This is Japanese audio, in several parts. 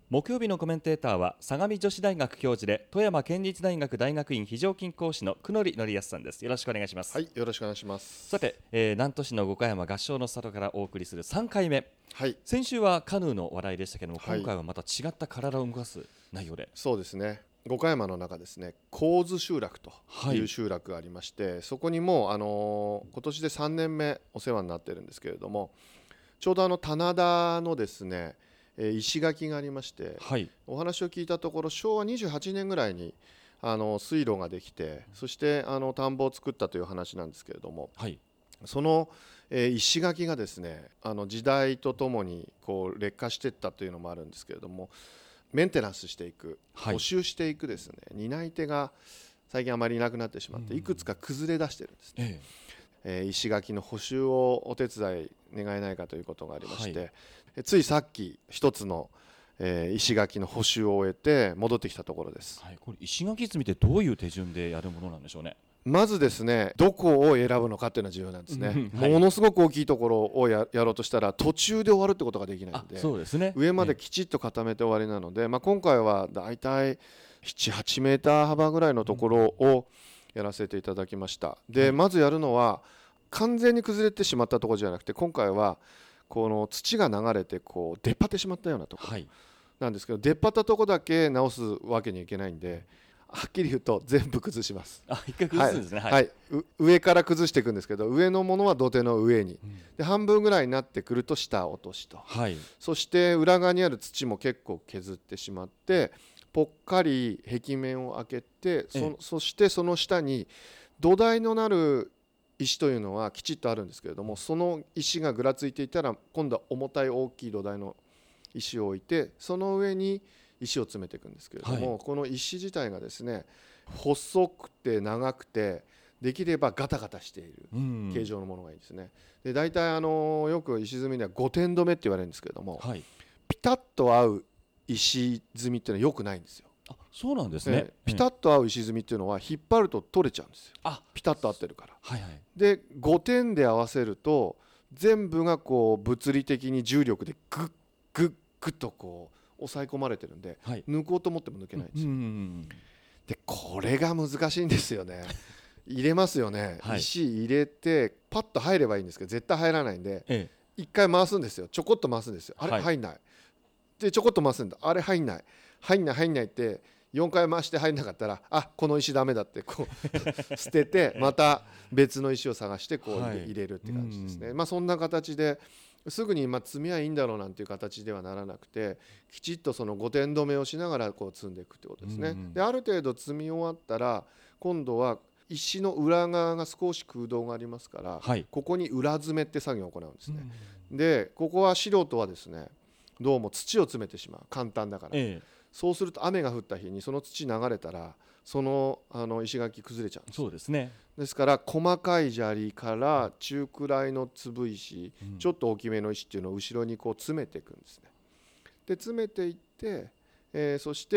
木曜日のコメンテーターは相模女子大学教授で富山県立大学大学院非常勤講師の久野則康さんです。よろしくお願いします。 はい、よろしくお願いします。 さて、南砺市の五箇山合掌の里からお送りする3回目、 はい、 先週はカヌーの話題でしたけども、 はい、 今回はまた違った体を動かす内容で。 そうですね、五箇山の中ですね、神津集落というはい集落がありまして、そこにも今年で3年目お世話になっているんですけれども、ちょうど棚田のですね石垣がありまして、 はい、 お話を聞いたところ昭和28年ぐらいに水路ができて、そして田んぼを作ったという話なんですけれども、 はい、 その石垣がですね時代とともにこう劣化していったというのもあるんですけれども、メンテナンスしていく、 はい、 補修していくですね担い手が最近あまりいなくなってしまって、いくつか崩れ出しているんですね。石垣の補修をお手伝い願えないかということがありまして、ついさっき一つの石垣の補修を終えて戻ってきたところです。 はい、これ石垣積みってどういう手順でやるものなんでしょうね。 まずですね、どこを選ぶのかっていうのは重要なんですね。 はい、 ものすごく大きいところをやろうとしたら途中で終わるってことができないので、 そうですね、 上まできちっと固めて終わりなので、今回はだいたい7、8メーター幅ぐらいのところをやらせていただきました。で、まずやるのは完全に崩れてしまったところじゃなくて、今回はこの土が流れてこう出っ張ってしまったようなところなんですけど、出っ張ったところだけ直すわけにはいけないんで、はっきり言うと全部崩します。 一回崩すんですね。 はい、上から崩していくんですけど、上のものは土手の上に、で半分ぐらいになってくると下落としと、そして裏側にある土も結構削ってしまって、ぽっかり壁面を開けて、そしてその下に土台のなる石というのはきちっとあるんですけれども、その石がぐらついていたら今度は重たい大きい土台の石を置いて、その上に石を詰めていくんですけれども、この石自体がですね細くて長くて、できればガタガタしている形状のものがいいですね。で、大体よく石積みでは5点止めって言われるんですけれども、ピタッと合う石積みっていうのはよくないんですよ。 そうなんですね。 ピタッと合う石積みっていうのは引っ張ると取れちゃうんですよ。ピタッと合ってるから。で5点で合わせると全部がこう物理的に重力でグッグッグッとこう抑え込まれてるんで、抜こうと思っても抜けないんですよ。でこれが難しいんですよね。入れますよね、石入れてパッと入ればいいんですけど、絶対入らないんで、一回回すんですよ。ちょこっと回すんですよ。あれ入んない。でちょこっと回すんだ。あれ入んないって4回回して入んなかったら、この石ダメだってこう捨てて、また別の石を探してこう入れるって感じですね。そんな形ですぐに積みはいいんだろうなんていう形ではならなくて、きちっとその5点止めをしながらこう積んでいくってことですね。である程度積み終わったら、今度は石の裏側が少し空洞がありますから、ここに裏詰めって作業を行うんですね。でここは素人はですね、どうも土を詰めてしまう、簡単だから、そうすると雨が降った日にその土流れたら、その石垣崩れちゃうんです。 そうですね。 ですから細かい砂利から中くらいの粒石、ちょっと大きめの石っていうのを後ろにこう詰めていくんですね。で詰めていって、そして、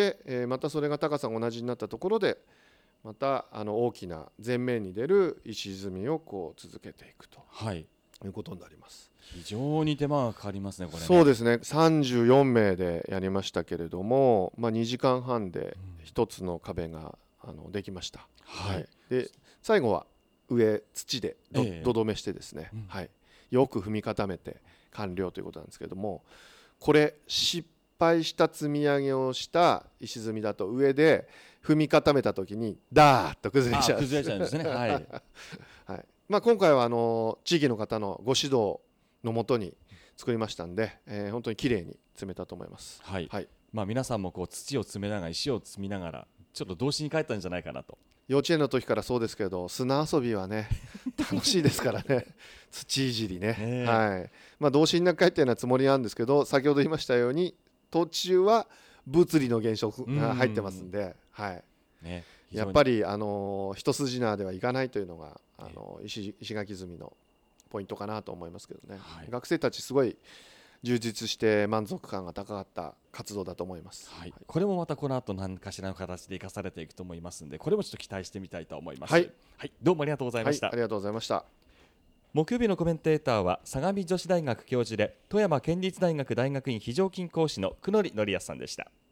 またそれが高さが同じになったところで、また大きな前面に出る石積みをこう続けていくと、いうことになります。 非常に手間がかかりますね、これね。 そうですね、34名でやりましたけれども、2時間半で一つの壁ができました。で最後は上土で土留めしてですね、よく踏み固めて完了ということなんですけれども、これ失敗した積み上げをした石積みだと、上で踏み固めた時にダーッと崩れちゃうんですね。今回は地域の方のご指導のもとに作りましたんで、本当に綺麗に積めたと思います。 皆さんもこう土を積めながら、石を積みながら、ちょっと童心に帰ったんじゃないかなと。 幼稚園の時からそうですけど、砂遊びはね楽しいですからね。土いじりね、童心に帰ったようなつもりなんですけど、先ほど言いましたように途中は物理の現象が入ってますんで、やっぱり一筋縄ではいかないというのが石垣積みのポイントかなと思いますけどね。学生たちすごい充実して満足感が高かった活動だと思います。 これもまたこの後何かしらの形で生かされていくと思いますので、これもちょっと期待してみたいと思います。どうもありがとうございました。 ありがとうございました。 木曜日のコメンテーターは相模女子大学教授で富山県立大学大学院非常勤講師の久典則康さんでした。